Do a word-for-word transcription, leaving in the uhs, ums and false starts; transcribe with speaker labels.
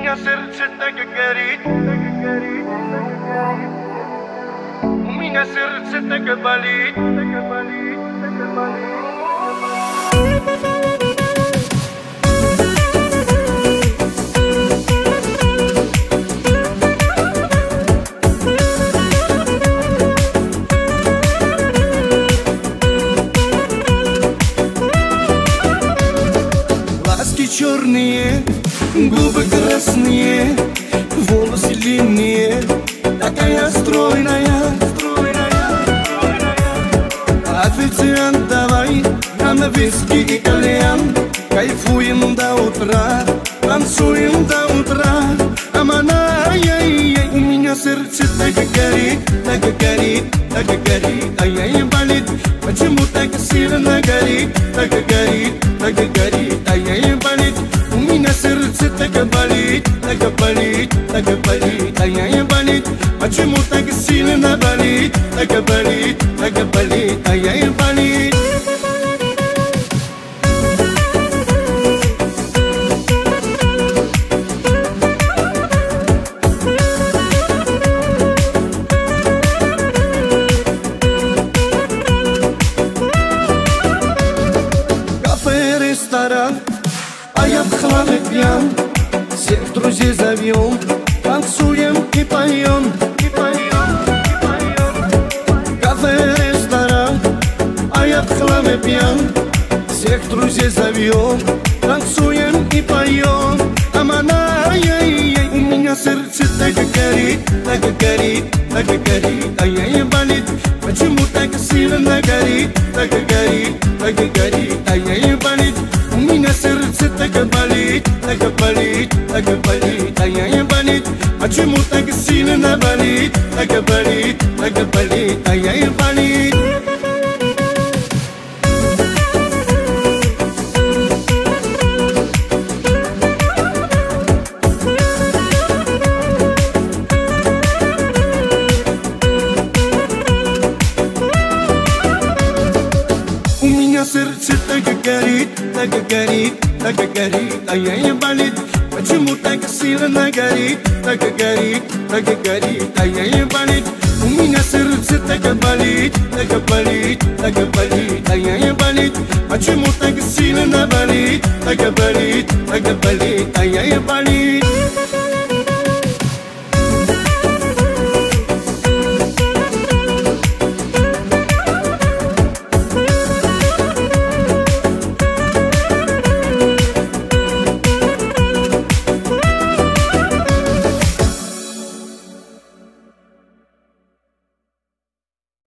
Speaker 1: меня сердце так и горит. У меня сердце так и болит, так и болит, так и болит.
Speaker 2: Черные, губы красные, волосы длинные, такая стройная, стройная, стройная. Официант, давай нам виски и кальян, кайфуем до утра, танцуем до утра. Амана, ай-яй-яй, у меня сердце так и горит, так и горит, так и горит, ай-яй, болит. Почему так сильно горит, так и горит, так и горит, ай-яй, болит. У меня сердце так и болит, так и болит, так и болит, ай-яй, болит. Почему так сильно болит, так и болит, так и болит, ай-яй, болит. А я в хламе пьян, всех друзей зовем, танцуем и поем, и поем, и поем. Кафе, ресторан, а я в хламе пьян, всех друзей зовем, танцуем и поем. Амана, ай-яй-яй, у меня сердце так и горит, так и горит, так и горит, ай-яй, болит. Почему так сильно горит, так и горит, так и горит, ай-яй, болит. У меня сердце так и болит, так и болит, так и болит, ай-яй, болит. Почему так сильно болит, так и болит, так и болит, ай-яй, болит. Сердце так и горит, так и горит, так и горит, ай-яй, болит. Почему так сильно горит, так и горит, так и горит, ай-яй, болит. У меня сердце так и болит, так и болит, так и болит, ай-яй, болит. Почему так сильно болит, так и болит, так и болит, ай-яй, болит.